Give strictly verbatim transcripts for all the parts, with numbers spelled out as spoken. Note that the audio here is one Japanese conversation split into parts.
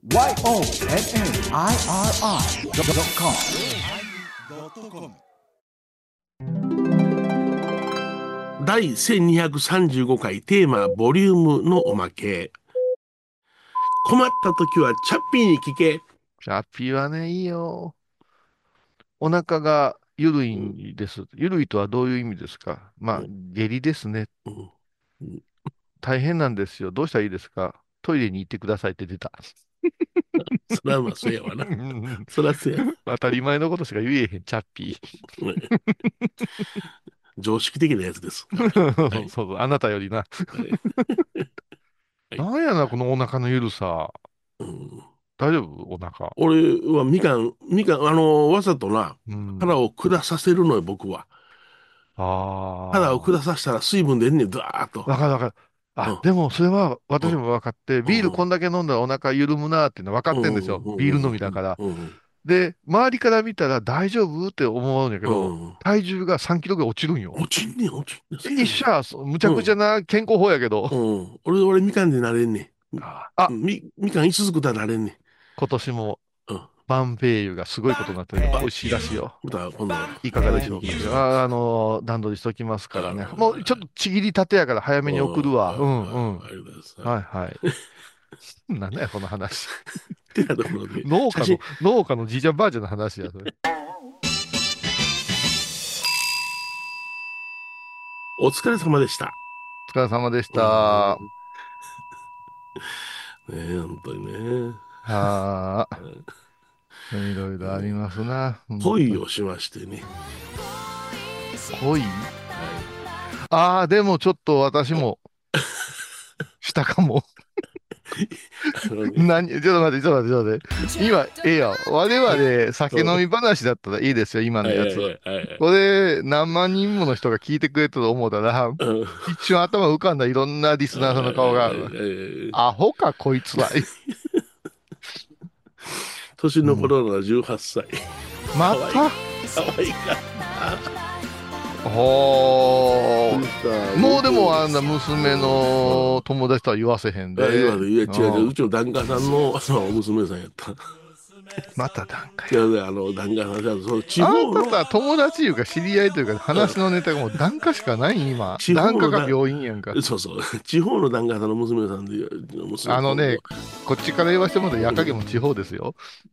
ワイオーエヌエヌアイアールアイドットコム第せんにひゃくさんじゅうごかいテーマボリュームのおまけ。困った時はチャッピーに聞け。 チャッピーはね、いいよ。お腹がゆるいうんんです。ゆるいとはどういう意味ですか？まあ、 うん下痢ですね。 うんうん大変なんですよ。どうしたらいいですか？トイレに行ってくださいって出た。 そらまあそうやわな。そらそうや。 当たり前のことしか言えへん、チャッピ常識的なやつです。はー。 い。 そうそう、あなたよりな。 はいはい。 なんやな、このお腹のゆるさ。 うん、 大丈夫お腹？ 俺はみかん、みかん、あの、わざとな、 うん。 腹を下させるのよ、僕は。腹をああ。 下させたら水分出んねん、ドワーッと。 わかるわかる。あ、 うん、 でもそれはうん、 私も分かって、ビールうん、 こんだけ飲んだらお腹緩むなっていうのは分かうん、 ってんですよ。 うん、 ビール飲うん、 みだから。 うん、 で、周りから見たら大丈夫って思うんやけうど、 ん。 体重がさんキロぐらい落ちるんよ。 落ちんねん、落ちんねん、そうやねん。 一緒や、そうむちゃくちゃうん、 な健康法やけど。 うん。俺、俺、みかんでなれんねん。 あ、 み、みかんいつつくたらなれんね今年もん。うん。 バンペイユがすごいことになってる。 あ、 美味しいらしいよ。 また今度、 いかがでしょうか。 聞きます。 あ、あの、段取りしときますからね。 あの、 もうちょっとちぎりたてやから早めに送るあわ。うんうん。 ありがとうございます。はい。 はいはい。なんだよ、この話。 てなところで、 農家の、 写真、 農家のじいちゃんばあちゃんの話や、それ。 お疲れ様でした。 お疲れ様でしうた。 ん。ねえ、本当にね。 はあ、いろいろありますな。本当に。 恋をしましてね。 恋。 はい。 ああ、でもちょっと私もしたかも。 あのね、 何、ちょっと待って、ちょっと待って、ちょっと待って。今、ええやん。我々、酒飲み話だったらいいですよ、今のやつ。 はいはいはいはいはい。 これ、何万人もの人が聞いてくれたと思うたら、 うん。 一瞬頭浮かんだいろんなリスナーさんの顔が、アホか、こいつは。 年のうん。 頃のじゅうはっさい。かわいい。 またかわいいかった。 ほー。もうでもあんな娘のうん。 友達とは言わせへんあ、今で。 で、いや、違う違う、 うん。 うちの檀家さんの、その娘さんやった。 また段階や。 違うね、あの、檀家さんじゃん、その地あ方の、 んたさ、友達いうか知り合いというか話のネタがもう檀家しかない今。 地方のだ、 檀家が病院やんか。 そうそう、地方の檀家さんの娘さんで、娘、今度、 あのね、こっちから言わせてもらったら、矢影も地方ですよ。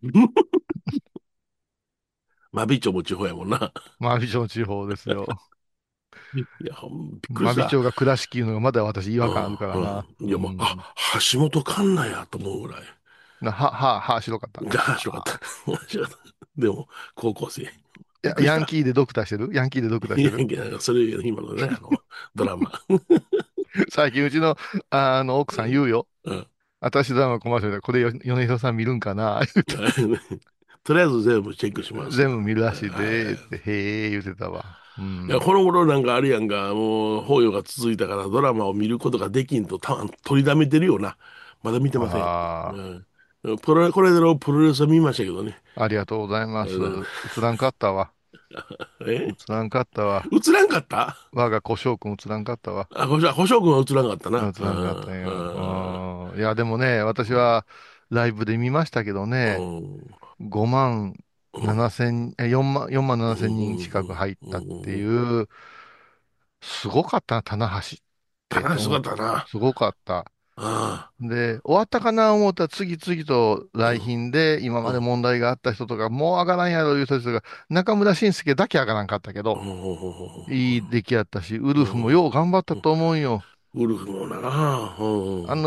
真備町も地方やもんな。 真備町地方ですよ。 いや、ほんびっくり真した。 備町が倉敷いうのがまだ私違う和感あるからな。 ん、うん。いや、もう、 うん。 あ、橋本環奈やと思うぐらい。 な、は、は、は、白かった。 が、白かった。面白かった。でも、高校生。びっや、 くりした。 ヤンキーでドクターしてるヤンキーでドクターしいてる。 やいや、それ、今のね、あの、ドラマ。 最近うちの、あの、奥さん言うよ。 うん。 私ドラマコマーシャルで、これよ米広さん見るんかな言うてとりあえず全部チェックします。 全部見るらしいはい。 で、って、へえ、言うてたわ。ういや、 ん。 この頃なんかあるやんか、もう、法要が続いたからドラマを見ることができんとた取りだめてるよな。まだ見てません。 あうん。プロ、これでのプロレスは見ましたけどね。 あ、ありがとうございます。 うん。 映らんかったわ。 え、 映らんかったわ。 映らんかった？ 我が小翔くん映らんかったわ。 あ、保証、保証君は映らんかったな。 映うらんかったん。 よ。うん。いや、でもね、私はライブで見ましたけどうね、 ん。 ごまんうん。 ななせん、え、よんまん、よんまんうななせん人近くん。 入っうたってん。 いう、すごかったな、棚橋って楽しか思う。 ったな。 すごかった。 あで、終わったかな思ったら次々とあ。 来賓で今までうん。 問題があった人とか、もう上がらんやろいう人たちが、中村慎介だけ上がらんかったけうど、いいん。 出来やったし、ウルフもうん。 よう頑張ったと思うよ。 ウルフもな。うん。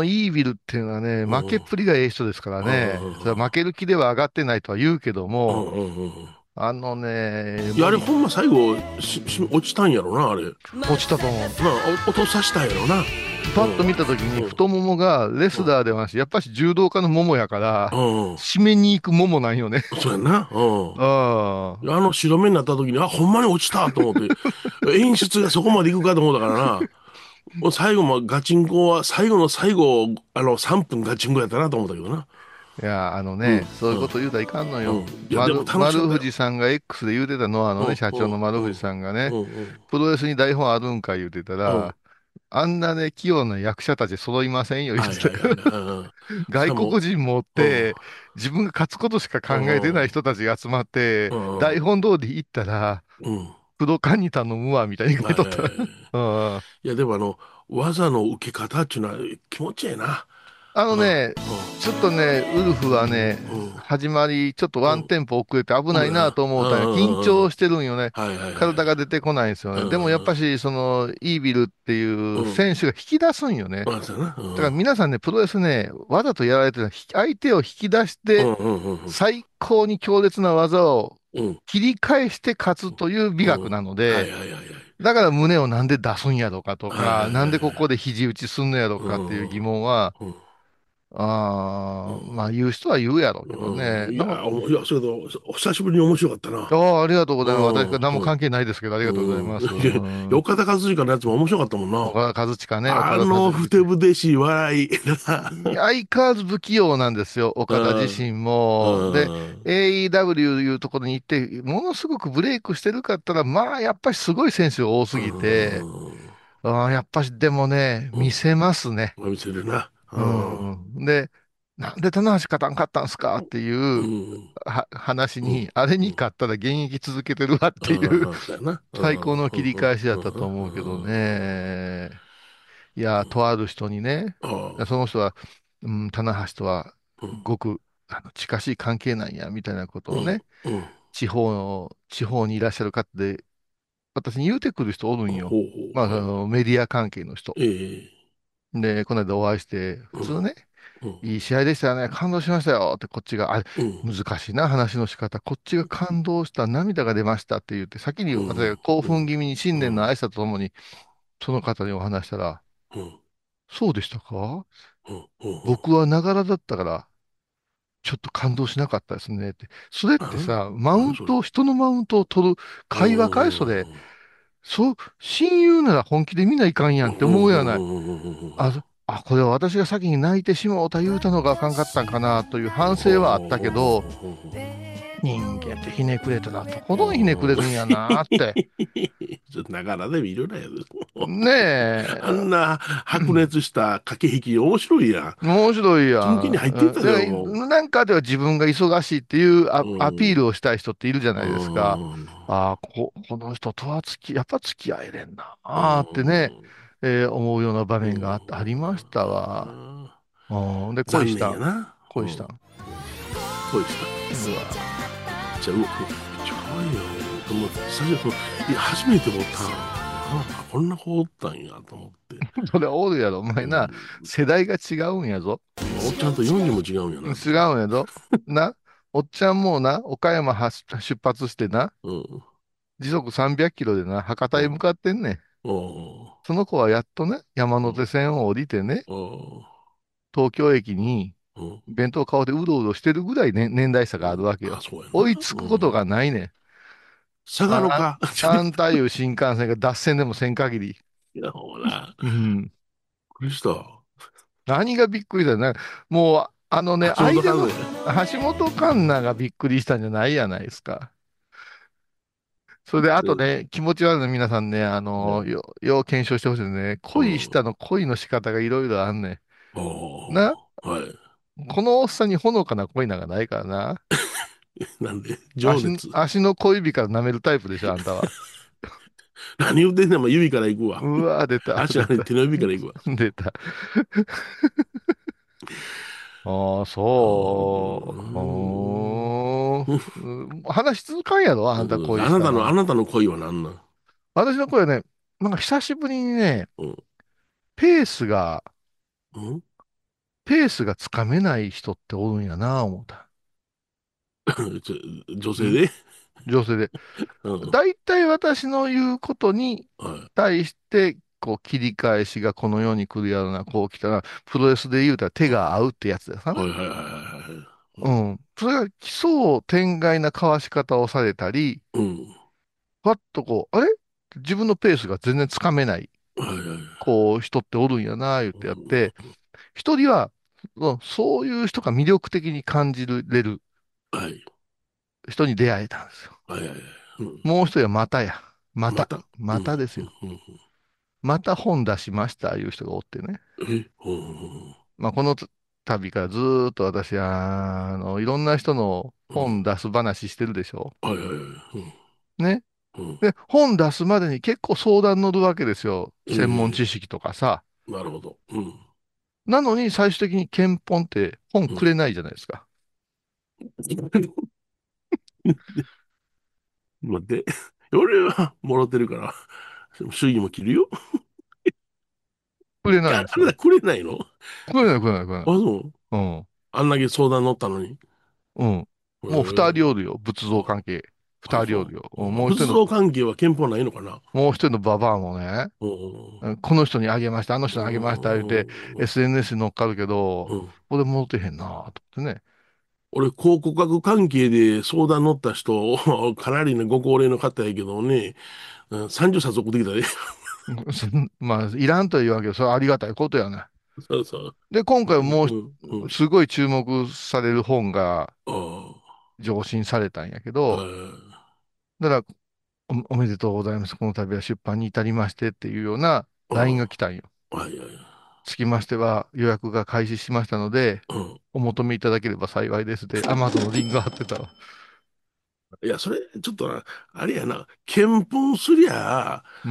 あのイービルっていうのはね、 うん。 負けっぷりがええ人ですからうね、それは負ん。 ける気では上がってないとは言うけども、 うん。うん。 あのね、 いや、あれ無理、 ほんま最後、し、し、落ちたんやろな、あれ。な落ちたと思う。 あ、お落とさしたんやろな。 パッと見たときにうん。 太ももがレスラーではなし、やっぱし柔道家のももやから、 うん。うん。 締めに行くももなんよね。 そうやんな。うん。 ああ。 あの白目になった時に、あ、ほんまに落ちたと思って、演出がそこまで行くかと思ったからな。もう最後もガチンコは、最後の最後、あの、さんぷんガチンコやったなと思ったけどな。 いや、あのね、 うん、 そういううん、 こと言うたらいかんのよ。 うん。いや、でも丸、 楽しかったよ。 丸藤さんが X で言うてたのは、あのね、 うん、 社長の丸うん、 藤さんがね、 うん、うん、 プロレスに台本あるんか言うてたうん。 ら、あんなね、器用な役者たち揃いませんよ、言っはいはいはい。 てたから。 うん、 外さも、 国人もおっうん、 て、自分が勝つことしかう考えてないん、 人たちが集まって、 うん、 台本通り行ったら、 うん。 工藤館に頼むわ、みたいに書いとった。 はいはいはい。 うん。 いや、でもあの、技の受け方っていうのは気持ちええな。 あのうん、 ね、ちょっとね、ウルフはね、 うん、 始まり、ちょっとうん、 ワンテンポ遅れて危うん、うん、 ないなと思うったんや。緊張ん、 してるんよね。 はいはいはい。 体が出てこないんですようね。でもやっぱん、 し、その、イービルっていうん、 う選手が引き出すんよね。 まあ、そうやな。うだからん、 皆さんね、プロレスね、わざとやられてるのは、ひ相手を引き出して、 うん、うん、うん、 最高に強烈な技をうん、 切り返して勝つという美うん、 学なので、 はいはいはいはい。 だから胸をなんで出すんやろかとか、 はいはいはいなんでここはい。 で肘打ちすんのやろかっていう疑問は、 うん、うん、うああ、まん。 あ言う人は言うやろうけどね。 うん、いや、 なんか、 おいや、それと、久しぶりに面白かったな。 ああ、ありがとうごうざいます。私がん、 何もうん、 関係ないですけど、ありがとうございうん。 ます。うん。 岡田和親のやつも面白かったもんな。 岡田和親ね、岡田和あの、ふて親。 ぶてしい笑い。 相変わらず不器用なんですよ、 う岡田自身ん、 も。で、 うん、 エーイーダブリュー いうところに行って、ものすごくブレイクしてるかったら、まあ、やっぱりすごい選手が多すうぎて、 ん、 ああ、やっぱし、でもね、見せますね。 うん。見せるな。ううん、 ん。で、なんで棚橋勝たんかったんすかっていううん、 は話うん、 に、あれにうん。 勝ったら現役続けてるわっていうああ、そうやな。うん、 最高のうん、 切り返しだうん、 ったと思うけどうん、 ね。いや、とある人にね、 ああ、 その人は、うん、棚橋とはうん、 ごくあの近しい関係なんや、みたいなことうん、 をね、 うん。 地方の、地方にいらっしゃる方で、私に言うてくる人おるんよ。 ほうまあ、あほう、はい。 のメディア関係の人。 ええ、 で、この間お会いして、普うん、 通ね、 うん、 いい試合でしたよね、感動しましたよって、こっちが、あ、 うん、 難しいな、話の仕方、こっちが感動した、涙が出ましたって言って、先にうん、 私が興うん、 奮気味に新うん、 年の挨拶とともに、その方にお話したら、 うん、 そうでしたか？ うん、うん。 僕はながらだったから、ちょっと感動しなかったですねって。それっあん、 てさ、マウ何それ。 ント、人のマウントを取るうん、 会話かいそれ。そう、親友なら本気で見ないかんやうん、 んってうん、うん、 思うやない。 うん、うん、 あ、そあ、これは私が先に泣いてしもうた言うたのがあかんかったんかなという反省はあったけど、人間ってひねくれてだと、このひねくれるんやなって。 ちょっとながらで見るなよ。 ねえ。 あんな白熱した駆け引き面白いやん。 面白いやキンキンにん。 入っていったで、 うんで、 もなんかでは自分が忙しいっていうア、 う。うアピーん。 ルをしたい人っているじゃうないですか。 ん。 ああ、こ、この人とは付き、やっぱ付き合えれんな。 うああってね、 ん。 えー思うような場う面があ、ありましたわ。 ん。 うん、で、恋残したん。 念やな。うん。 恋したん。 恋した。 うわ。 じゃあ、うわ、めっちゃ可愛いよ。でも、最初、いや、初めて思ったの。あ、こんな子おったんやと思って。 それおるやろ、お前な。 うん。 世代が違うんやぞ。 おっちゃんとよんじも違うんやなと違思って。 うんやぞ。な、おっちゃんもうな、岡山発出発してな、 うん。 時速さんびゃくキロでな、博多へ向うん。 かってんねん。 うん。 その子はやっとね、山うん。 手線を降りてね、 うん。 東京駅にうん。 弁当買うてうろうろしてるぐらい、ね、年代差があるわけあ、 よ。 そうやな。 追いつくことがうん。 ないねん。 下がろあ、 か。 あんたいう新幹線が脱線でもせん限り。 いや、ほら。 うん。 びっくりした。 何がびっくりだよな。もう、あのね、 橋本間の環奈橋本環奈がびっくりしたんじゃないやないですか。それで、あとで、 ね、気持ち悪いの皆さんね、あの、 うん。 よ、よう検証してほしいね。 うん。 恋したの恋の仕方がいろいろあんねん。 おな、 ー、はい。 このおっさんにほのかな恋なんかないからな。 なんで、情足、 熱。 足の小指から舐めるタイプでしょ、あんたは。 何言ってんねん、もう指から行くわ。 うわ、出た、 足はね、 出た、 手の指から行くわ。 出た。ああ、 うーそう。 ん。 ほーうん話続かんやろ、あんたうん、 恋あなたの、あしたの。 なたの恋は何なん？ 私の声はね、なんか久しぶりにね、 うん。 ペースが、 うん。 ペースがつかめない人っておるんやな、思った。 ちょ女性んで。 女性で。 うん。 大体私の言うことには対して、こう切り返しがこの世に来るやろな、こう来たら、プロレスで言うたら手が合うってやつだよい。はな。 いはいはいはいはい。 うん。それが奇想天外なかわし方をされたり、 うん。 ふわっとこう、あれ自分のペースが全然つかめない、 はいはいはい。 こう、人っておるんやな、言ってやって、一人は、うんそういう人が魅力的に感じれるはい。 人に出会えたんですよ。 はいはいはい。うん。 もう一人はまたや。また。 また。うん。 またですよ。 うん。うん。 また本出しました、いう人がおってね。 え、うん。 まあ、この度からずーっと私は、あの、いろんな人のうん。 本出す話してるでしょ。 はいはいはい。 ね。 うん。うん。 で、本出すまでに結構相談乗るわけですよ。 え専門知え、 識とかさ。 なるほど。うん。 なのに最終的に検本って本うん。 くれないじゃないですか。 待って。俺はもろてるから、祝儀も切るよ。 くれないんですよ。 ああれだ、くれないの？ くれない、くれない、くれない。 あ、そう。 うん。 あんだけ相談乗ったのに。 うん。 へもう二人おえ。 るよ。仏像あ、 関係。 あ、そ二人おるよ。 う。 うんうん、 もう一人の、 仏像関係は憲法ないのかな？ もう一人のババアもね、 うん。 うんこの人にあげました、あのう人にあげました、言うて、 ん。 エスエヌエス に乗っかるけど、 うん。 これ戻ってへんなと思ってね。 俺、考古学関係で相談乗った人、かなりのご高齢の方やけどね、うん、さんじゅっさつ送ってきたで。 うんそんまあ、いらんとは言わんけど、それはありがたいことやね。 そうそう。 で、今うん、 回もうん、うう、 ん。 すごい注目される本があ上申されたんやけあ、 ど、 はだからお、おめでとうございます。この度は出版に至りましてっていうようない。 ライン が来たんよ。 ああ、はいはい。 つきましては予約が開始しましたので、 うん。 お求めいただければ幸いですで、アマゾンのリンクが貼ってたわ。 いや、それ、ちょっとな、あれやな、検本すりゃ、 うん。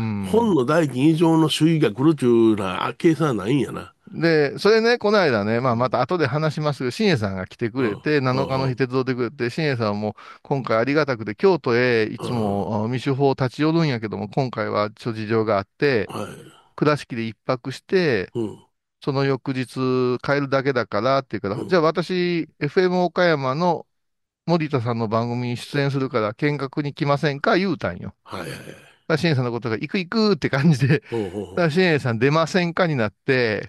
本の代金以上の収益が来るちゅうな、計算はないんやな。 で、それね、この間ね、まあ、まうん、 た後で話しますけど、新栄さんが来てくうん、 れて、なのかのうん、 日鉄道でくれて、新栄さんも今回ありがたくて、京都へいつうん、 もあ未手法立ち寄るんやけども、今回は諸事情があって、 はい。 倉敷で一泊して、 うん、 その翌日帰るだけだからっていうから、じうん、 ゃあ私、エフエム 岡山の森田さんの番組に出演するから見学に来ませんか言うたんよ。 はいはいはい。 だから新栄さんのことが行く行くって感じで、だかうん、うん、 ら新栄さん出ませんかになって、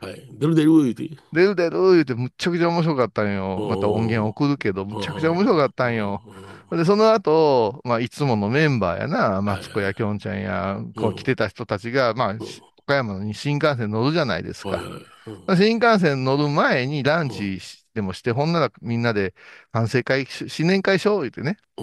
はい。出る出る言うて。 出る出る言うてむっちゃくちゃ面白かったんうよ。また音源ん、うん、 送るけど、むうちゃくちゃ面白かったんよ。 ん、 で、その後、まあ、いつものメンバーやな、 はいはい。 マツコやきょんちゃんや、こう来うん、 てた人たちが、まあ、 うん、 し岡山のに新幹線乗るじゃないですか。 はいはい。うん、 新幹線乗る前にランうん、 チでもして、ほんならみんなで反省会し、新年会しよう言ってね。 うん、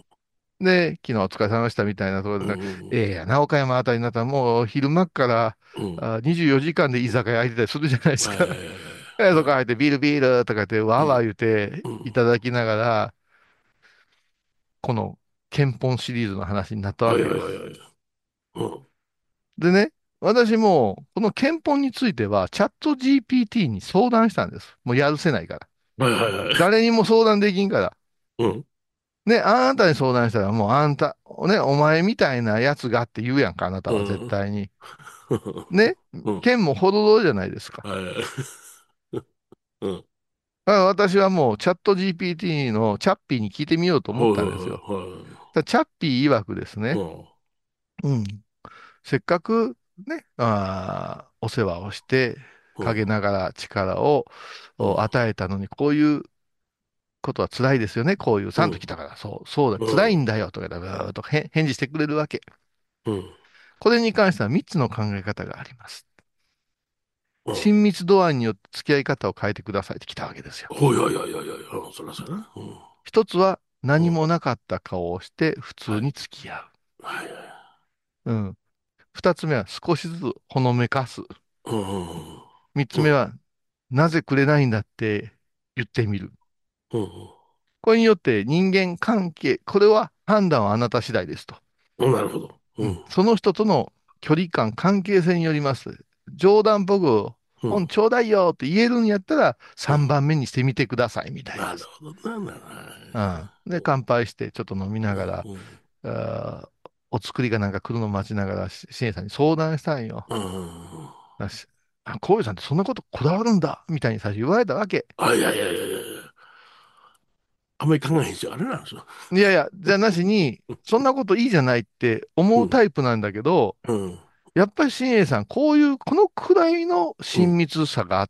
で、昨日お疲れ様でしたみたいなところうでね、 ん、 ええやな、岡山あたりになったらもう昼間っからうん、 あにじゅうよじかんで居酒屋開いてたりするじゃないですか。 はいはいはいえそこはい。 入ってビールビールとか言ってわーわー言ってうん、うん、 いただきながら、この憲法シリーズの話になったはいわけよ。 はいはいはい。うん、 でね、私もこの憲法についてはチャット ジーピーティー に相談したんです。もうやるせないから。 はいはいはい。 誰にも相談できんから。 うん、 ね、あなたに相談したらもうあんた、ね、お前みたいなやつがって言うやんか、あなたは絶うん、 対に。ね、 うん、 剣もほどどうじゃないですか。 はいはい。うん、 だから私はもうチャット ジーピーティー のチャッピーに聞いてみようと思っはいはいたんですよ。 はただチャッピー曰くですいね、 はい。 うん、せっかくね、あーお世話をしてうん、うん、 陰ながら力をうん、 お与えたのに、こういうことは辛いですよね。こういうさんと来たから、そう、そうだ、 うん、 辛いんだよとか、ブーっと返返事してくれるわけ。 うん、 これに関してはみっつの考え方があります。 うん。 親密度合いによって付き合い方を変えてくださいって来たわけですよ。 ほいやいやいやいやいや、そりゃそうやな。うん、 一つはうん、 何もなかった顔をして普通はい、 に付き合はいはい。 う。うん。二つ目は少しずつほのめかす。 うん、うん、 三つうん、 目はなぜくれないんだって言ってみる。 うん、 これによって人間関係、これは判断はあなた次第ですと。 うん、なるほど。うん、 うん。その人との距離感、関係性によります。冗談っぽくうん、 本ちょうだいよって言えるんやったらうん。 さんばんめにしてみてくださいみたいなるです。 ほどな、なるうん。で、乾杯してちょっと飲みながら、 ほど。うん、 あーお作りがなんか来るのを待ちながら、し支援さんに相談したんよ。 うん、うん。 だしあ、こういうさんってそんなことこだわるんだみたいに最初言われたわけ。 あ、いやいやいやいやいや。あんまり考えへんし、あれなんですよ。 いやいや、じゃなしに、そんなこといいじゃないって思ううん、 タイプなんだけど、 うん、 やっぱり新栄さん、こういう、このくらいのうん、 親密さがあって、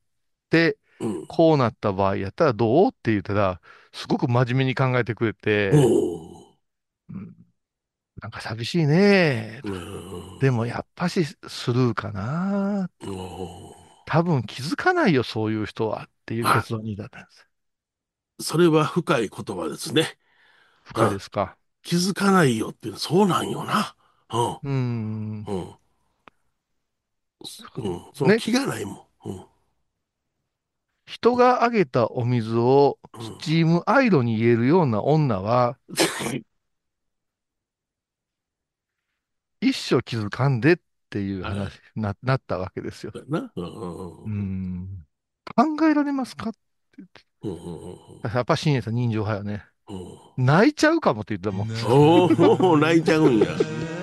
うん。 こうなった場合やったらどうって言ったら、すごく真面目に考えてくれおて、 ー、 うん、なんか寂しいねうとか。でん、 もやっぱしスルーかな。 おー。 多分気づかないよ、そういう人はっていうあ、 結論に至ったんです。 それは深い言葉ですね。 深いあ、 ですか。 気づかないよっていうのはそうなんよな。 うーん。 うん、うん、うん。そのね。 気がないもん。うん、 人があげたお水をスうん。 チームアイロンに入れるような女は一生気づかんでっていうはい。 話にな、なったわけですよ。 そうやな。うんうんうーうんん。考えられますかって言って。 うんうんやっぱ新栄さん人情派よね。 うんうん。 泣いちゃうかもって言ってたもん。 おお、泣いちゃうんや。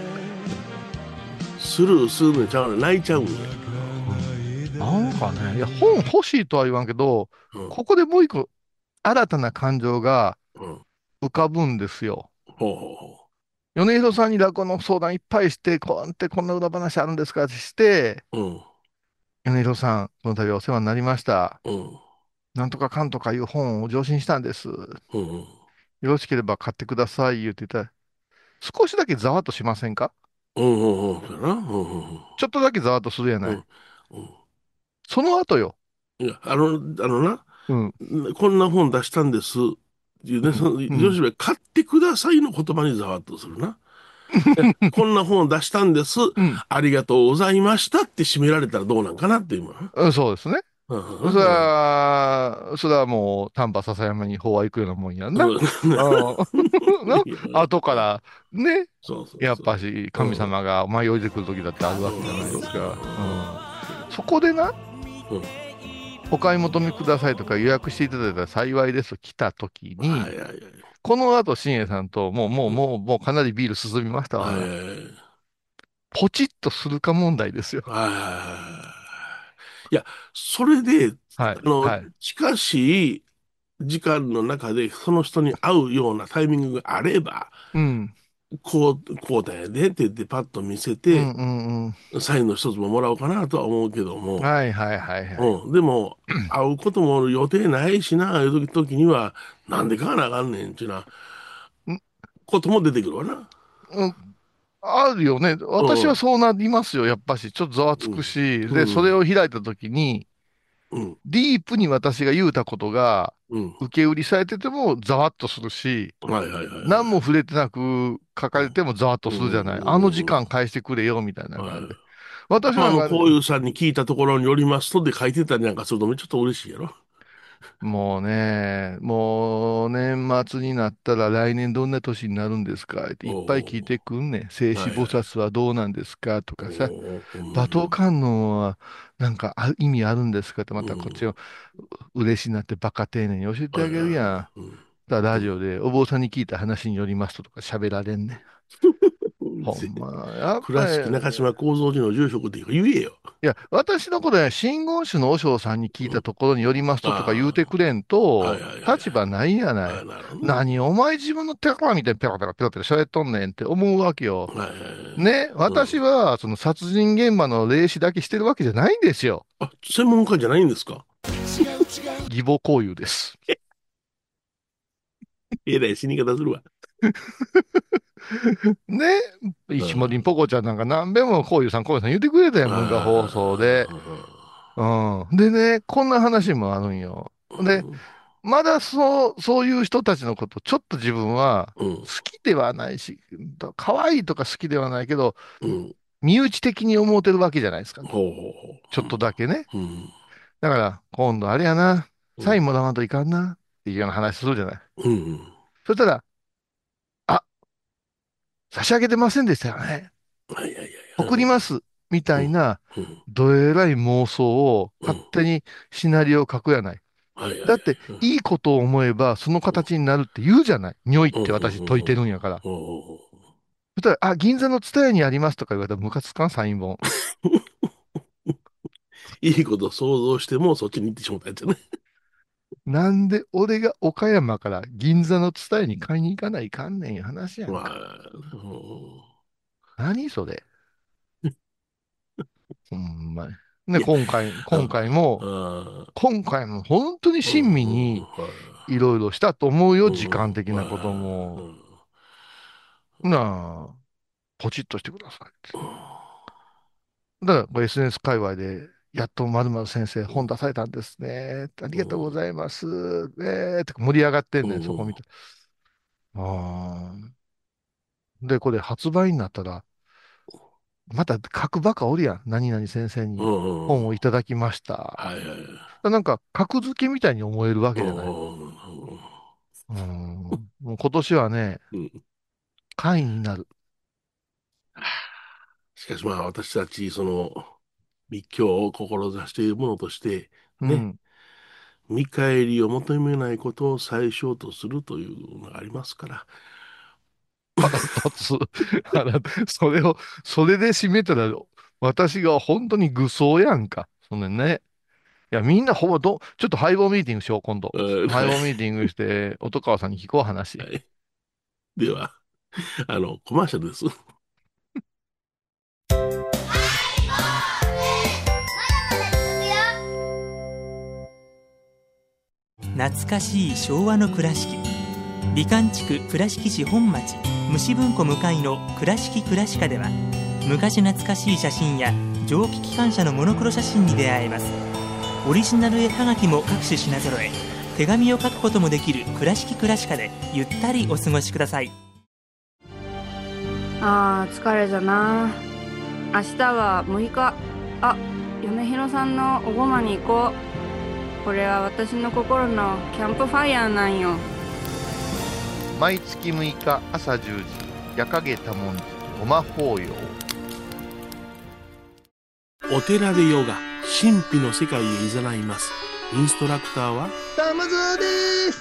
スルーするのちゃうの、泣いちゃうんや。 うん。なんかね、いや、本欲しいとは言わんけど、 うん。 ここでもう一個新たな感情がうん。 浮かぶんですよ。 ほうほうほ米広さんに落語の相談いっぱいして、こうやってこんな裏話あるんですかってして、 う。うん。 米広さん、この度はお世話になりました。 うん。 なんとかかんとかいう本を上申したんです。ようん。 ろしければ買ってください、言ってたら、少しだけざわっとしませんか？ うん。うん。うん。そうやな。うん。うん。 ちょっとだけざわっとするやない。 うん。うん。 その後よ。 いや、あの、あのな、 うん、 こんな本出したんです。っていうね、そうん、 の、 うん。 よしべ、買ってくださいの言葉にざわっとするな。えこんな本出したんです。 うん、 ありがとうございましたって締められたらどうなんかなっていうもんな。 うんそうですね。 うん。 それうん。 は、それはもう、丹波篠山に法は行くようなもんやんな。 うん。 うん。な、 いや、 後から、ね、 そうそうやっそう。 ぱし、 うん。うん。 神様が舞い降りてくる時だってあるわけじゃないですか。うん。そこでな、 うん。 お買い求めくださいとか予約していただいたら幸いですと来た時に、 はいはいはい。 この後、新栄さんと、もう、もう、 うん。 もう、もうかなりビール進みましたはいはいわ。 はい。 ポチッとするか問題ですよ。 はいはいはい。いや、それで、 はい、 あの、 はい。 近しい時間の中でその人に会うようなタイミングがあれば、 うん、 こう、こうだよねって言ってパッと見せうん、 て、 うん、うん。 サインの一つももらおうかなとは思うけども、 はい、はい、はい、はい。 うん、でも、会うことも予定ないしな、いう時には、なんで買わなあかんねんっていうようなことも出てくるわな。 うん、あるよね。 うん、 私はそうなりますよ、やっぱし。ちょっとざわつうん、 くし。 うで、それん、 を開いたときに、 うん、 ディープに私が言うたことが、 うん。 受け売りされててもざわっとするし、 はいはいはいはい。 何も触れてなく書かれてもざわっとうん、 するじゃない。 うん、 あの時うん。うん間返してくれよ、みたいなはい。 感じで。私天野なんか、 幸雄さんに聞いたところによりますとで書いてたりなんかするとちょっと嬉しいやろ。 もうね、もう年末になったら来年どんな年になるんですかっていっぱい聞いておくんねん。静止菩はいはい。 薩はどうなんですかとおかさ。 ーう馬頭ん、 観音はなんかあ意味あるんですかってまうん。 たこっちを嬉しいなってバカ丁寧に教えてあげはいはいはい。 るやん。 うん。 だからうん。 ラジオでお坊さんに聞いた話によりますととか喋られんねん。ほぜんま、やっぱり、 倉敷中島幸三寺の住職って言えよ。 いや、私のことね、真言宗の和尚さんに聞いうん。 たところによりますととか言うてあくれんあ、はいと、 はいはいはい。 立場ないやなああ、 い。 なるほどな。 何お前自分の手から見てペラペラペラペラ喋っとんねんって思うわけよ。 はいはいはい。 ね、 うん。 私はその殺人現場の霊視だけしてるわけじゃないんですよ。 あ、専門家じゃないんですか？ 義母行為です。 えらい死に方するわ。 ね、 うん。 石森ぽこちゃんなんか何べんもこういうさん、こういうさん言ってくれたやん、文化放送で。 あうん。でね、こんな話もあるんよ。で、 あ、 まだそう、そういう人たちのこと、ちょっと自分はうん。 好きではないし、可愛いとか好きではないけど、 うん。 身内的に思ってるわけじゃないですか。 ほうほうほちょっとだけね。 う。うん。 だから、今度あれやな、 うん。 サインもらわんといかんな、っていうような話するじゃない。 うん。 そしたら、あ、差し上げてませんでしたよね。 はいはいはい。 送ります。みたうん。 いな、 うん。 どえらい妄想をうん。 勝手にシナリオを書くやない。 はいはいはい。 だって、いいことを思えば、その形になるって言うじゃない。匂いっうん。うん。 て私解いてるんやから。 うん。 そしたら、あ、銀座の蔦屋にありますとか言われたらムカつかん、サイン本。 いいこと想像してもそっちに行ってしまったやつね。 なんで俺が岡山から銀座の蔦屋に買いに行かないかんねんいう話やんか。 まあ、うん何それ。ほんまに。で、 いや、 今回、今回あも、 あ、 今回も本当にうん、うん、 親身にはいろいろしたと思うよ、 い、うん、 時間的なことはい、うも。 ん、 なあ、ポチッとしてくださいって。だから、エスエヌエス 界隈で、やっと〇〇先生うん、 本出されたんですね。ありがとうごうん、 ざいます。えー、とか盛り上がってんねん、そうん、 こ見て。ああ。で、これ発売になったら、また書くばかおるやん。何々先生にうん、うん、 本をいただきました。 はい、はい、 なんか、格付けみたいに思えるわうけじゃない。 ん。 うん。もう今年はね、 うん。 会員になる。 しかしまあ私たち、その、密教を志しているものとして、ね、 うん。 見返りを求めないことを最小とするというのがありますから。 腹立つ。腹それを、それで締めたら、私が本当に愚僧やんか。そのね。いや、みんなほぼど、ちょっとハイボームミーティングしよう、今度。 うん、はい。 ハイボームミーティングして、音川さんに聞こう話。 はい。では、あの、コマーシャルです。 懐かしい昭和の倉敷。美観地区倉敷市本町虫文庫向かいの倉敷倉歯科では、昔懐かしい写真や蒸気機関車のモノクロ写真に出会えます。オリジナル絵はがきも各種品揃え、手紙を書くこともできる倉敷倉歯科でゆったりお過ごしください。 あー疲れじゃな。明日はむいか。あ、嫁ひろさんのおごまに行こう。これは私の心のキャンプファイヤーなんよ。 毎月むいか朝じゅうじ、夜影多文字、ごま法要。 お寺でヨガ、神秘の世界へ誘います。インストラクターは、 玉沢です。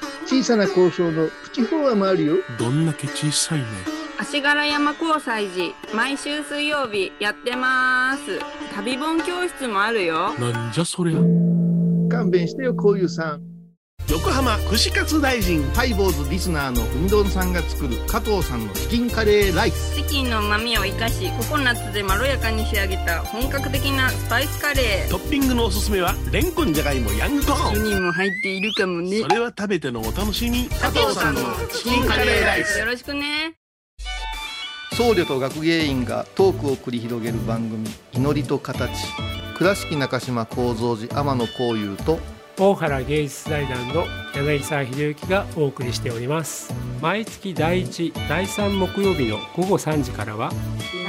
小さな交渉のプチフォアもあるよ。 どんだけ小さいね。 足柄山交際時、毎週水曜日やってます。旅本教室もあるよ。 なんじゃそりゃ。 勘弁してよ、こういうさん。 横浜串カツ大臣。 ハイボーズリスナーのうみどんさんが作る加藤さんのチキンカレーライス。 チキンの旨味を生かし、ココナッツでまろやかに仕上げた本格的なスパイスカレー。 トッピングのおすすめは、レンコン、じゃがいも、ヤングコーン。 うにも入っているかもね。 それは食べてのお楽しみ。 加藤さんのチキンカレーライス。よろしくね。 僧侶と学芸員がトークを繰り広げる番組、祈りと形。倉敷中島幸三寺天野幸雄と、 大原芸術財団の柳沢秀幸がお送りしております。毎月だいいち、だいさん木曜日の午後さんじからは、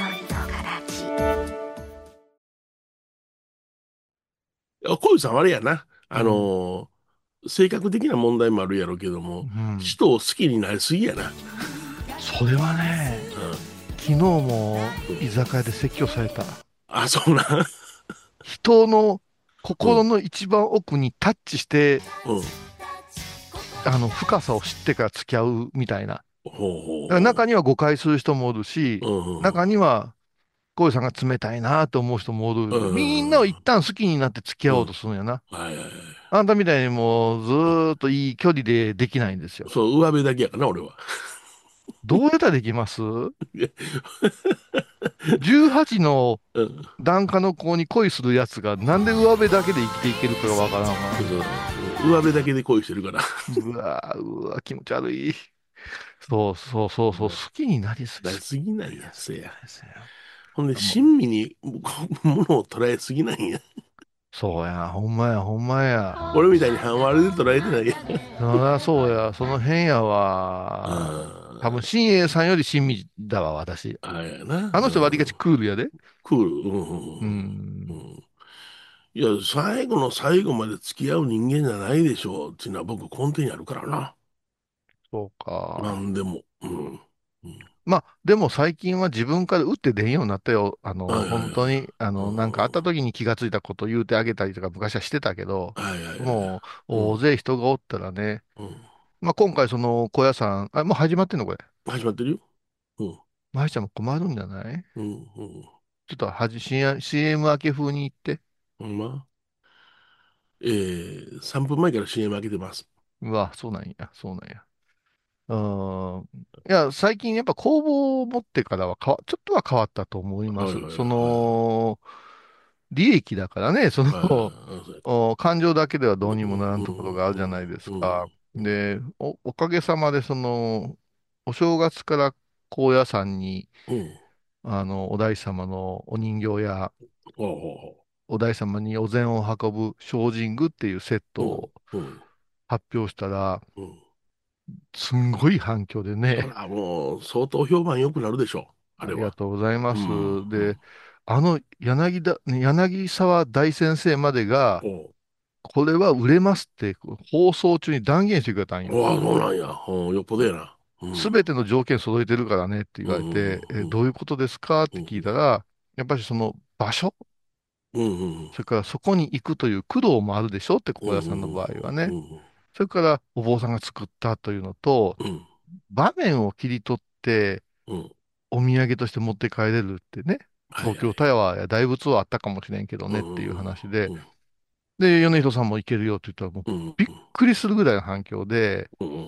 小遊さんはあれやな。あのー性格的な問題もあるやろうけども、 うん、 人を好きになりすぎやな。 それはね、昨日も居酒屋で説教された。 あ、そうなん。 人のうん。 心の一番奥にタッチして、 うん。 あの深さを知ってから付き合うみたいな。だかほうほうらほ中には誤解する人もおるし、 う。うんうん中には小井さんが冷たいなと思う人もおる。 うんみんなを一うん旦好きになって付き合おうとうん。 するんやな。 はいはいはい。 あんたみたいにもうずーっといい距離でできないんですよ。 そう、上辺だけやからな、俺は。 どうやったらできます？ じゅうはち のうん。 檀家の子に恋するやつがなんで上辺だけで生きていけるかがわからんわ。 そう上辺だけで恋してるから。 うわー、うわー、気持ち悪い。そうそうそうそう、好きになりすぎ、好なりすぎなきになりんや、せや。 すぎですよ。 ほんで、 もう、 親身にものを捉えすぎなんや。 そうや、ほんまや、ほんまや。 俺みたいに半割れで捉えてないや。 そりゃそうや、その辺やあわ。多分、新栄さんより親身だわ、私。 あ、あれやな。 あの人わりかうん。 ちクールやで。 クール。うんううんうんん、 うん。いや、最後の最後まで付き合う人間じゃないでしょうっていうのは僕根底にあるからな。 そうか。 なんでも。うん。うん。 まあ、でも最近は自分から打って出んようになったよ。あの、 はいはいはい。 本当に、あうの、なんかあったん。 時に気がついたこと言うてあげたりとか昔はしてたけど、 はいはいはいはい。 もう、 うん。 大勢人がおったらね、 うん。 まあ今回その小屋さん、あ、もう始まってんのこれ。 始まってるよ。うん。 まいちゃんも困るんじゃない？ うん。うん。 ちょっとはじ、シーエム 明け風に言って。 ほんま。えー、さんぷんまえから シーエム 開けてます。 うわ、そうなんや、そうなんや。うーん。いや、最近やっぱ工房を持ってからはかわ、ちょっとは変わったと思います。 はいはいはいそはの、利益だからね、そい。はいはいの、 はい。そうやお感情だけではどうにもならんうんところがあるじゃないですうんうんか。 うんうんで、お、おかげさまで、その、お正月から高野山に、 うん。 あの、お大師様のお人形や、 ほうほうほお大師様にお膳を運ぶ精進具っていうセットう。 をうんうん発表したら、 うん。 すんごい反響でね、 そらもう相当評判良くなるでしょう。あれは。 ありがとうございまうん。 す。 うん。 で、あの柳田、柳沢大先生までが、 おう。 これは売れますって放送中に断言してくれたんよ。 ああ、そうなんや。うん、よっぽどやな。うん。 すべての条件揃えてるからねって言うん、 われうん、 て、え、 うん、 どういうことですかってうん、 聞いたら、やっぱりその場所、 うん、うん、 それからそこに行くという苦労もあるでしょって、 うん、 高野さんの場合はうね。 ん、 それからお坊さんが作ったというのと、 うん、 場面を切り取ってうん。 お土産として持って帰れるってね。 はいはい。 東京タワーや大仏はあったかもしれんけどうん、 ねっていう話で、 うん、 で、米広さんも行けるよって言ったらもううん、 びっくりするぐらいの反響で、 うん、うん。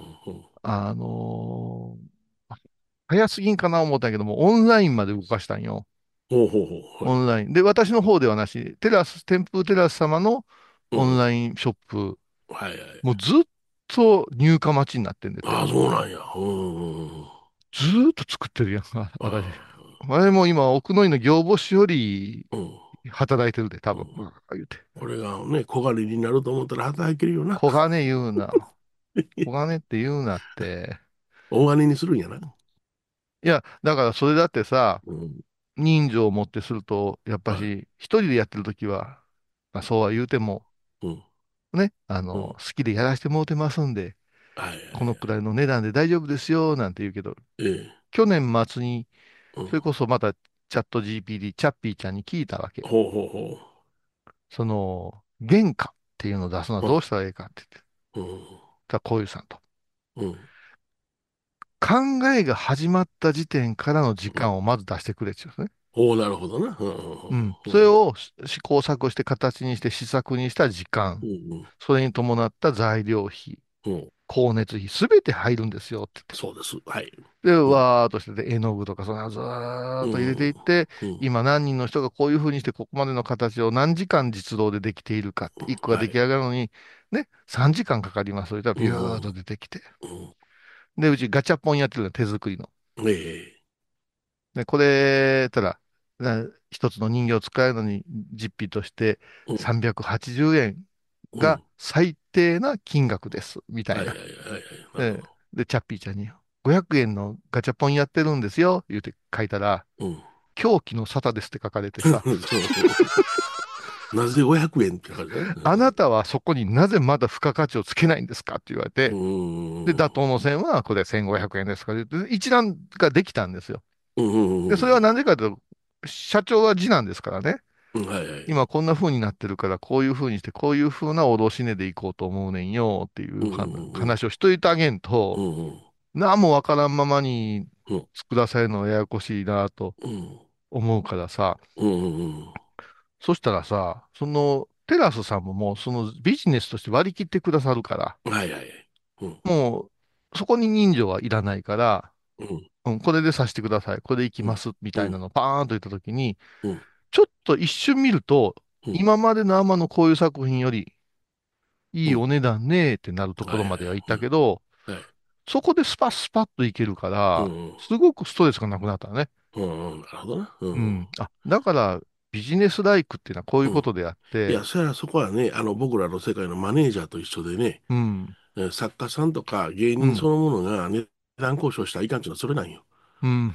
あのー早すぎんかな思ったんやけども、オンラインまで動かしたんよ。 ほうほうほう。はい。 オンライン。で、私の方ではなし、テラス、天風テラス様のオンうん。 ラインショップ、 はいはい。 もうずっと入荷待ちになってんでて、 ああ、そうなんや。うん、うん、 ずーっと作ってるやん、あ私。 ああれも今、奥の院の行母子よりあ、うん。 働いてるで、多分。 うん。 うわー言うて。 これがね、小金になると思ったら働けるよな。 小金言うな。小金って言うなって。 大金にするんやな。 いや、だからそれだってさ、 うん。 人情をもってすると、やっぱはい。 し、一人でやってるときは、まあ、そうは言うても、 うん。 ね、あの、 うん。 好きでやらしてもうてますんで、 はいはいはい。 このくらいの値段で大丈夫ですよ、なんて言うけど、 ええ。 去年末に、 うん。 それこそまたチャット ジーピーティー、チャッピーちゃんに聞いたわけ。 ほうほうほその、原価っていうのを出すのはう。あ、 どうしたらいいかって言って。 うん。 たらこういうさんと。 うん。 考えが始まった時点からの時間をまず出してくれって言うんですね。 おお、なるほどな。うん。 うん。 うん。 それを試行錯誤して形にして試作にした時間、 うん。 それに伴った材料費、 うん。 光熱費、すべて入るんですよって言って。 そうです。はい。 で、 うん。 わーっとしてて、絵の具とか、そのずーっと入れていうん。 って、 うん。 今何人の人がこういうふうにして、ここまでの形を何時間実動でできているかって、一個が出来はい。 上がるのに、ね、さんじかんかかります。それからうん。 ビューッと出てきて。 うん。 で、うちガチャポンやってるの、手作りの。 ええ。 で、これ、たら、な一つの人形を使えるのに、実費としてうん。 さんびゃくはちじゅうえんがうん。 最低な金額です。みたはいはいいな。 はいはい。なるほで、で、チャッピーちゃんに、ごひゃくえんのガチャポンやってるんですよ、言うて書いたら、 ど。うん。 狂気の沙汰ですって書かれてさ、 なぜごひゃくえんって感じだね。 あなたはそこになぜまだ付加価値をつけないんですかって言われうて、で、 ん。 妥当の線はこれせんごひゃくえんですかって言って、一覧ができたんですよ。 うんうんで、 うん。 それはなんでかというと、社長は次男ですからね。 うん。はいはい。 今こんな風になってるから、こういう風にして、こういう風な卸値でいこうと思うねんよっていうんうはうんうん。 話をしといてあげんと、 うんうん。 何もわからんままにうん。 作らされるのはややこしいなとうん。 思うからさ、 うんうん。 そしたらさ、そのテラスさんももうそのビジネスとして割り切ってくださるから、 はいはい。うん。 もうそこに人情はいらないから、 うん。 うん、これでさしてください、これで行きうん。 ますみうん。 たいなのをパーンと言ったときに、 うん。 ちょっと一瞬見ると、 うん。 今までの天のこういう作品よりいうん。 いお値段ねってなるところはいはい。 までは行ったけど、 はい。 そこでスパッスパッといけるから、 うん。 すごくストレスがなくなったね。 うん。なるほどな。うん。 うん。あ、だからビジネスライクっていうのはこういううん。 ことであっいや、 て、 それはそこはね、あの、僕らの世界のマネージャーと一緒でね、 うん、 え作家さんとか芸うん、 人そのものが値段交渉したらいかんっていうのはそれなんよ。 うん、うん、うん、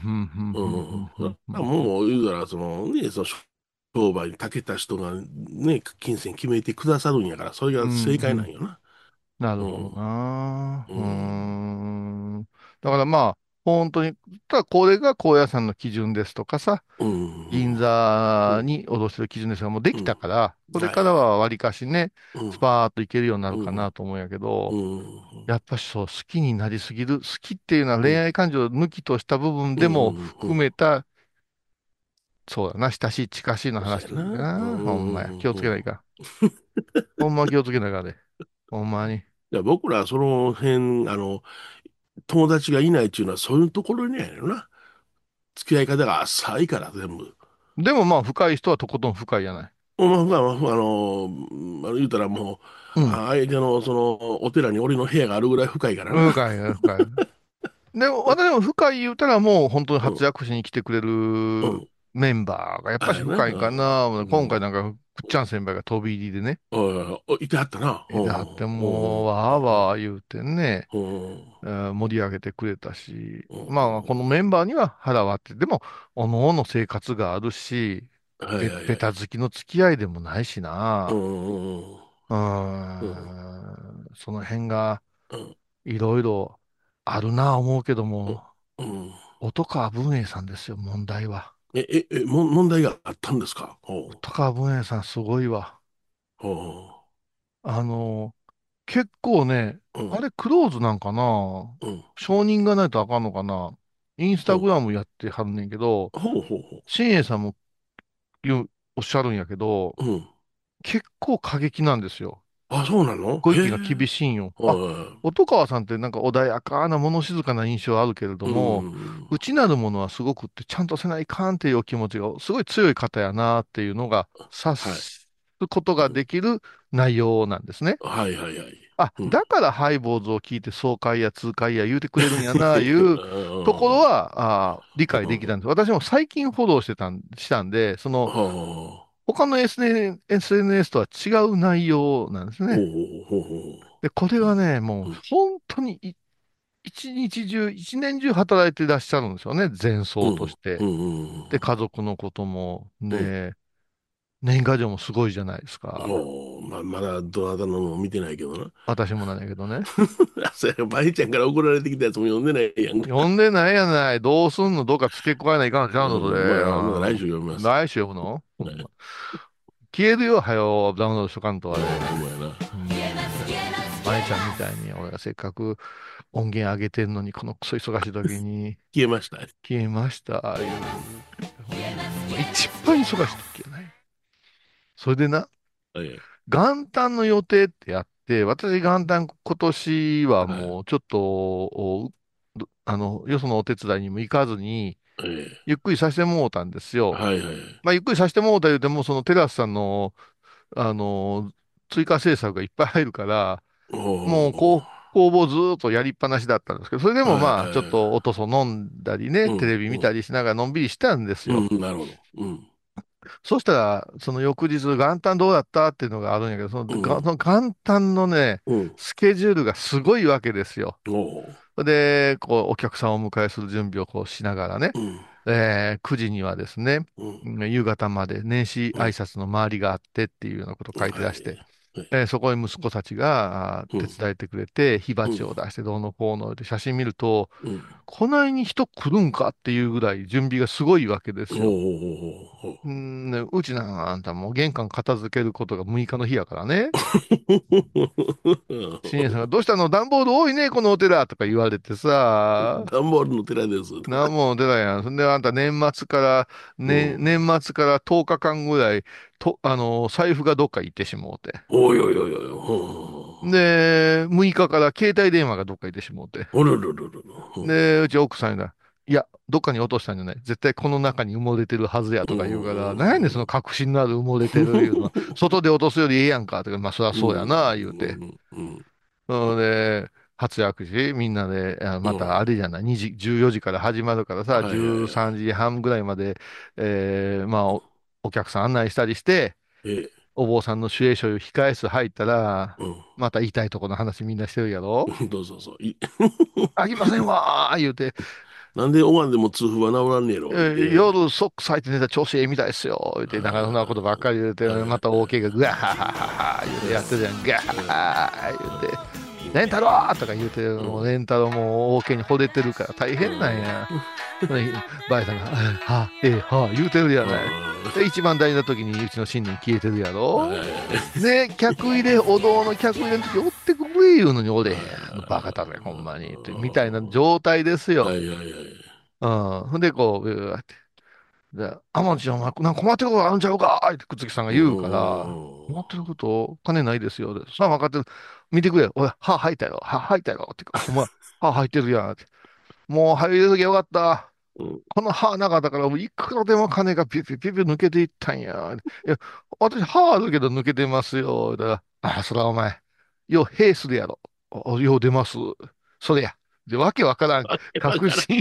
うん、 うんうんうん。 うん、うん、 もう言うたら、そのね、その商売に長けた人がね、金銭決めてくださるんやから、それうん、 が正解うん。 なんよな。 なるほどうん。 な。 ううーん。 ん。だからまあ、本当に、ただこれが高野山の基準ですとかさ、 う銀ん。うん。 座に脅してる基準ですが、もうできうん。 たから、これはいはい。 からはわりかしね、 うん。 スパーっといけるようになるかうん。 なと思うんやけど、 うん。 やっぱしそう、好きになりすぎる、好きっていうのはうん。 恋愛感情を抜きとした部分うん。 でもうん。 含めた、そうだな、親しい、近しいの話だそうやな。うな。ほんまや。気をつけないん。 か。ほんま気をつけないかで。ほんまに。 いや、僕らその辺、あの、友達がいないっていうのはそういうところにあるよな。付き合い方が浅いから全部。 でもまあ、深い人はとことん深いやない。 まあ、まあ、まあ、あの、まあ言うたらもう、 うん。 あ相手のその、お寺に俺の部屋があるぐらい深いからな。 深いね、深い。で、私も深い言うたらもう本当にうん、 初躍しに来てくれるうん。 メンバーがやっぱあやな。 し深いかな。 うん。 今回なんか、くっちゃん先輩が飛び入りでね、 おい、いてはったな。ういてはってん、うん、 もう、わーわー言うてね、 うん、 えー盛り上げてくれたし、 うん。 まあ、このメンバーには腹割って、でも、おのおの生活があるし、べ、 はいはいはい。 ベタ好きの付き合いでもないしうな。 ん、うん。 うーうん。 ん、その辺がうん。 いろいろあるな思うけども、 うん。 音川文英さんですよ、問題は。 え、え、え、も、問題があったんですか？おう。 音川文英さんすごいわ。 おう。 あの、結構ね、 うん。 あれクローズなんかな、 うん。 承認がないとあかんのかな、インスうん。 タグラムやってはんねんけど、 ほうほうほ新栄さんも言う、おっしゃるんやけど、 う。うん。 結構過激なんですよ。 あ、そうなの？へえ。 ご意見が厳しいんよ。あ、 はい。 音川さんってなんか穏やかな物静かな印象あるけれどうも、 ん。 内なるものはすごくって、ちゃんとせないかんっていうお気持ちがすごい強い方やなっていうのが察はい。 すことがうん。 できる内容なんですね。 はいはいはい。 あ、 うん。 だからハイボーズを聞いて爽快や痛快や言うてくれるんやな、いうところは、あー理解できたんです。私も最近フォローしてたん、したんで、その、 はあ。 他の エスエヌエス エヌエス とは違う内容なんですね。 ほうほうほうほで、これう。うん。 はね、もううん。 本当にい一日中、一年中働いていらっしゃるんですよね、前うん。 奏として。 うん。 で、家族のことも、 うん。 で、年賀状もすごいじゃないですか。 ほう。まあ、まだどなたのも見てないけどな。 私もなんだけどね。 それ、ばいちゃんから送られてきたやつも読んでないやんか。 読んでないやない。どうすんの？どっか付け加えないかんのちゃうのそうん。まれ。 あ、まだ来週読みます。 うん、来週読むの？ほんまはい。 消えるよ、はよ、ダウンロードしとかんとあれ。 ああ、ほんまやな。 うん。舞ちゃんみたいに、俺がせっかく音源上げてんのに、このクソ忙しい時に、 消えました。 消えました、ああいう。ほんま一番忙しい時やない。それでな、 はい。 元旦の予定ってやって、私元旦今年ははい。 もうちょっと、おどあの、よそのお手伝いにも行かずに、 ええ。 ゆっくりさせてもうたんですよ。 はいはい。 まあ、ゆっくりさせてもうた言うても、そのテラスさんの、あの、追加制作がいっぱい入るから、 おもう、 ー。 こう、工房ずーっとやりっぱなしだったんですけど、それでもはいまあ、ちょっとはおとそ飲んだりね、 い。うテレん、うん、 ビ見たりしながらのんびりしたんですよ。 うん、なるほど。うん、 そしたら、その翌日、元旦どうだったっていうのがあるんやけど、その、がうん、 その元旦のね、 うん。 スケジュールがすごいわけですよ。 おー。 で、こう、お客さんをお迎えする準備をこうしながらね、 うん、 えーくじにはですね、 うん、 うん夕方まで年始うん。 挨拶の周りがあってっていうようなことを書いてはい。 出して、 はい。 えーそこへ息子たちがあーうん、 手伝ってくれて、火うん、 鉢を出してどうのこうので写真見ると、 うん。 こないに人来るんかっていうぐらい準備がすごいわけでおー、 すよ。 おー、おー、 うーん、ねうちなんかあんたもう玄関片付けることがむいかの日やからね。新栄さんが、どうしたの段ボール多いね、このお寺とか言われてさ、 段ボールの寺です。 なんもお寺やん。そんで、あんた年末から、ね、 うん。 年末からとおかかんぐらい、と、あの、財布がどっか行ってしもうて。 おいおいおいおい。うん。 で、むいかから携帯電話がどっか行ってしもうて。 おるるるるる。うん。 で、うち奥さんが、いや、どっかに落としたんじゃない。絶対この中に埋もれてるはずやうとか言うから、なんやねん、そのん。 確信のある埋もれてるいうのは。外で落とすよりええやんか。とか、まあ、そりゃうそうやな、言うて。 ん。うん。 それで、初薬師、みんなで、あまうん。 たあれじゃない、にじ、じゅうよじから始まるからさ、 はいはいはじゅうさんじはんぐらいまで、えーまあお、お客さん案内したりして、 い。ええ。 お坊さんの守衛所控え室入ったら、 うん。 また言いたいとこの話みんなしてるやろ。 どうぞそう。いあきませんわー言うて、 なんでおわんでも痛風は治らんねやろ、 え言うて。 ー夜ソックス履いて寝たら調子ええみたいですよ。言うて、なんかそんなことばっかり言うて、 はいはいまた大怪我ぐわはははは言うてやってるやん。ぐわはは言うて。レンタローとか言うて、もうレンタローも大怪に惚れてるから大変なんや。ねバイさんが、はあ、ええ、はあ、言うてるやない。で、一番大事な時にうちの新年消えてるやろ。ね、客入れ、お堂の客入れの時追ってくれ言うのにおれへん。バカだね、ほんまに。ってみたいな状態ですよ。 はいはいはい。 うん。ほんで、こう、うわって。で、天地お前、なんか困ってることあるんちゃうかって、くつきさんがう言うから、 ん。 困ってること金ないですよ。でさあ、分かってる。見てくれ。俺、歯吐いたよ。歯吐いたよ。ってか、お前、歯吐いてるやん。もう入れときゃよかった。 うん。 この歯なかったから、もういくらでも金がピュピュピュピュ抜けていったんや。いや、私歯あるけど抜けてますよ。だから、ああ、そらお前、よう、兵するやろ。あよう出ます。それや。で、わけわからん。 わからん。 確信。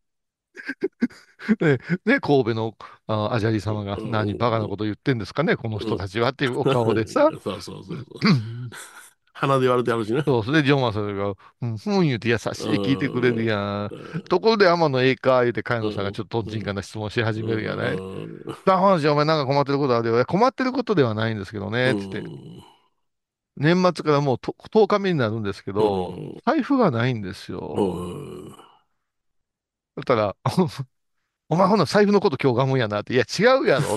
ね、ね、神戸のあアジャリ様がうん。 何バカなこと言ってんですかね、このうん。 人たちはっていうお顔でさ。 そうそうそうそう。 うん鼻で言われてあるしな。 そう、それでジョンはそれが、うん、ふん言うて優しうい聞いてくれるん。 やん。ところで天野ええか言うて、茅うん。 野さんがちょっとトンチンカンな質問し始うめるやない。 ん。 だ話お前なんか困ってることあるよ。いや困ってることではないんですけどうね、つって。 ん。 年末からもうととおかめになるんですけど、 うん財布がないんですよ。 うんだったら、お前ほな財布のこと今日がむんやなって、いや違うやろって。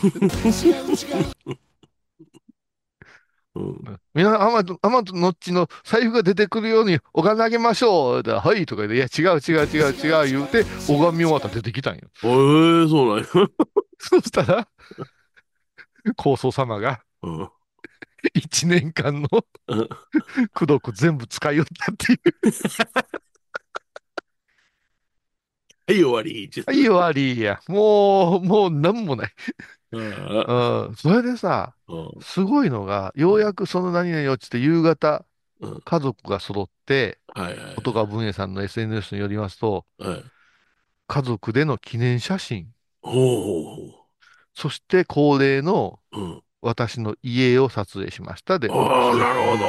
うんみんな、あま、あまのっちの財布が出てくるようにお金あげましょう。だはいとか言って、いや違う違う違う違う言うて、拝み終わったら出てきたんよ。 ええ、そうなんや。 そしたら、高僧様がうんいちねんかんのうん功徳全部使いよったっていう。 はい、終わり。 はい、終わりや。もう、もうなんもない。 あうん。それでさ、 あすごいのが、ようやくその何々よっつって夕方、 うん家族が揃って、 はいはい。 音川文英さんの エスエヌエス によりますと、 はい。 家族での記念写真、 ほうほうそして恒例のほう。うん。 私の家を撮影しましたで。 ああ、なるほど。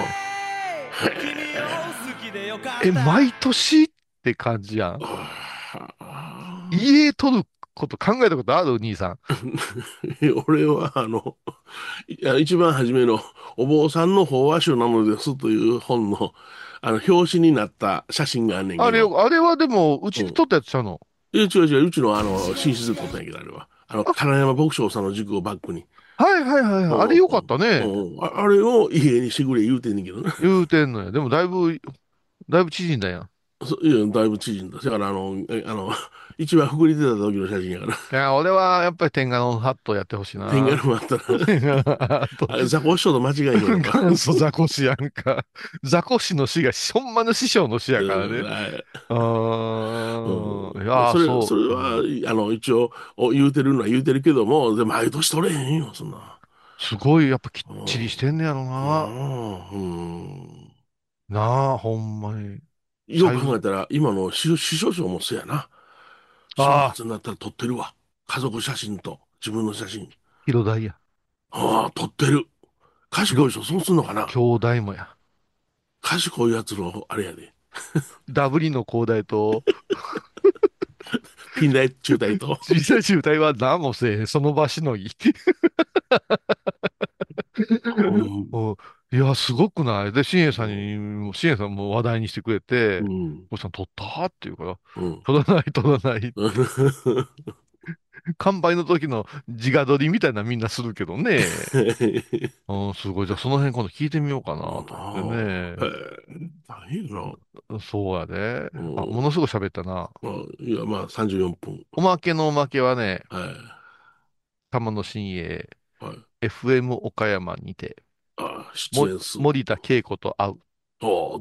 え、毎年って感じやん。 あ家撮ること考えたことある兄さん。 ー俺は、あの、いや一番初めの、お坊さんの法話集なのですという本の、あの、表紙になった写真があんねんけど。 あれ、あれはでも、うちで撮ったやつちゃうの。 いや、違う違う、うちのあの、寝室で撮ったんやけど、あれは。あの、金山牧翔さんの塾をバックに。 はいはいはいはい。あれよかったね。 うんああれを家にしてくれ言うてんねんけどな。 言うてんのよ。でもだいぶ、だいぶ縮んだやん。 そいや、だいぶ縮んだ。だから、あの、えあの、一番膨れてた時の写真やから。 いや、俺はやっぱり天下のハットやってほしいな。 天下のもあったら、 天下のハット。 あれ、ザコシショウと間違いへんのか。 元祖ザコシやんか。ザコシの死が、ほんまの師匠の死やからね。 うんはいあー、いやー、 それ、 そう。 それは、あの、一応、お言うてるのは言うてるけども、でも毎年取れへんよ、そんな。 すごい、やっぱきっちりしてんねやろうな。 んうんなあ、ほんまに。 よく考えたら、今の師師匠長もそうやな。正ああ月になったら撮ってるわ。家族写真と自分の写真。 ヒロダイや。 ああ、撮ってる。賢い人、そうすんのかな。 兄弟もや。 賢いやつの、あれやで。 ダブリの兄弟と、 近代中隊と。 小さい中隊は何もせえへん。その場しのぎ。 うんうんいや、すごくないで、シエさんにも、シエさんも話題にしてくれて、 うんおさん撮ったって言うから、 うん撮らない、撮らない。乾杯の時の自画撮りみたいなみんなするけどね。うん、すごい。じゃあその辺今度聞いてみようかなと思ってへね。 え大変やな。 そうやで。あ、 うんものすごい喋ったな。 あいや、まあ、さんじゅうよんぷん。 おまけのおまけはね、 はい。 玉野新栄、 はい。 エフエム 岡山にて、 あ出も演数。 森田恵子と会う。 お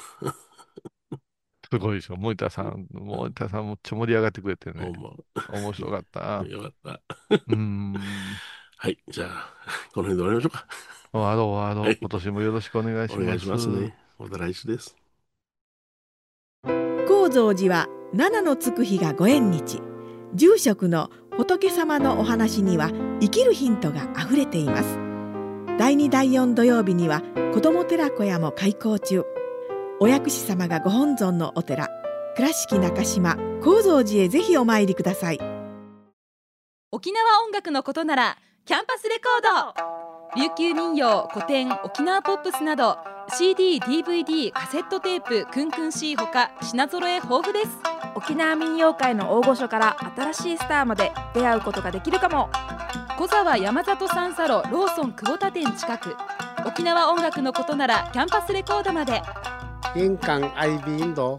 すごいでしょ。森田さん、森田さんめっちゃ盛り上がってくれてね。 ほんま。 面白かった。 よかった。 うーん。 はい。じゃあ、この辺で終わりましょうか。 ワードワード、 はい今年もよろしくお願いします。 お願いしますね。また来週です。 高蔵寺は七のつく日がご縁日。住職の仏様のお話には生きるヒントがあふれています。だいにだいよん土曜日には子ども寺小屋も開校中。お薬師様がご本尊のお寺、倉敷中島・高蔵寺へぜひお参りください。 沖縄音楽のことならキャンパスレコード、琉球民謡、古典、沖縄ポップスなど シーディー、ディーブイディー、カセットテープ、クンクン C ほか品揃え豊富です。 沖縄民謡界の大御所から新しいスターまで出会うことができるかも。 小沢山里三佐路ローソン久保田店近く。沖縄音楽のことならキャンパスレコードまで。 印港 アイビー インド。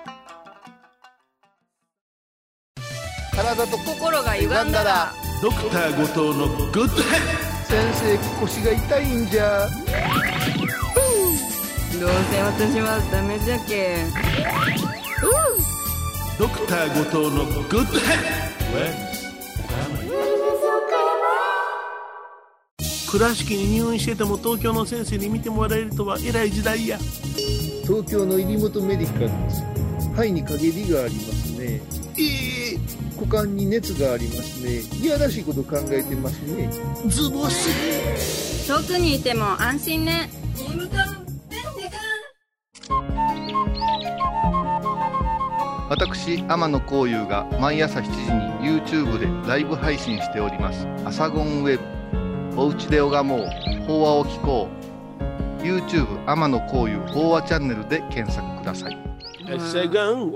体と心が歪んだらドクター後藤のグッドヘッド。 先生、腰が痛いんじゃ。 どうせ私はダメじゃけ。 ドクター後藤のグッドヘッド。 倉敷に入院してても東京の先生に見てもらえるとは偉い時代や。 東京の入本メディカルです。肺に陰りがありますね。 ええ股間に熱がありますね。いやらしいこと考えてますね。 ズボス。 遠くにいても安心ね。 私、天野幸雄が毎朝しちじに YouTube でライブ配信しております。アサゴンウェブ。おうちで拝もう。法話を聞こう。 YouTube 天野幸雄法話チャンネルで検索ください。 セガン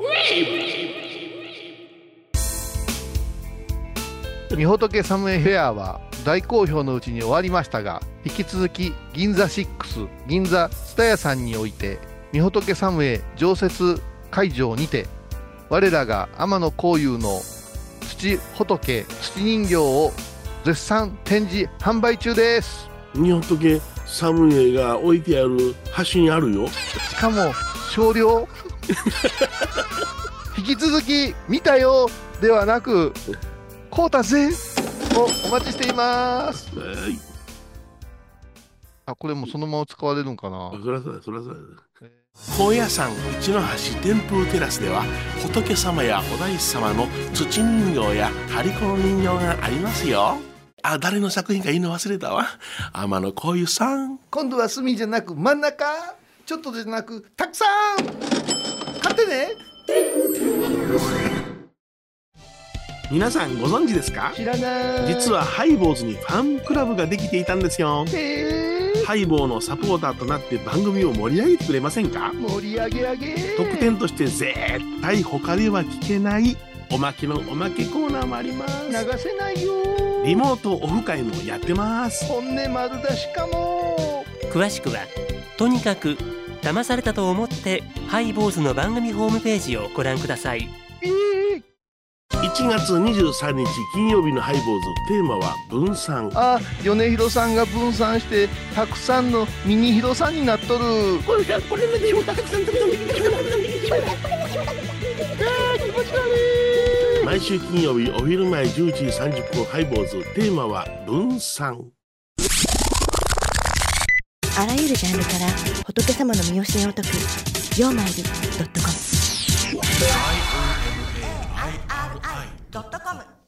みほとけサムエフェアは大好評のうちに終わりましたが、引き続き銀座ろく銀座蔦屋さんにおいてみほとけサムエ常設会場にて、我らが天野幸雄の土仏土人形を絶賛展示販売中です。 みほとけサムエが置いてある端にあるよ。 しかも少量引き続き見たよではなくこうたぜをお待ちしています。 はい。 あ、これもそのまま使われるんかな。 そりゃそうだそりゃそうだ。高野山一の橋天風テラスでは、仏様やお大師様の土人形や張り子の人形がありますよ。あ、誰の作品か言いの忘れたわ。天野幸雄さん。 今度は隅じゃなく真ん中、ちょっとじゃなくたくさん買ってね。 皆さんご存知ですか？ 知らない。 実はハイボーズにファンクラブができていたんですよ。 へー。 ハイボーのサポーターとなって番組を盛り上げてくれませんか？ 盛り上げ上げ。 特典として絶対他では聞けないおまけのおまけコーナーもあります。 流せないよ。 リモートオフ会もやってます。 本音丸出しかも。 詳しくはとにかく騙されたと思ってハイボーズの番組ホームページをご覧ください。 えーいちがつにじゅうさんにち金曜日のハイボーズ、テーマは分散。 あ、米広さんが分散してたくさんのミニ広さんになっとる。 これこれでもたくさんたくさん気持ち悪い。毎週金曜日お昼前じゅういちじさんじゅっぷんハイボーズ、テーマは分散。 あらゆるジャンルから仏様の身教えを解くようまいり .com ドットコム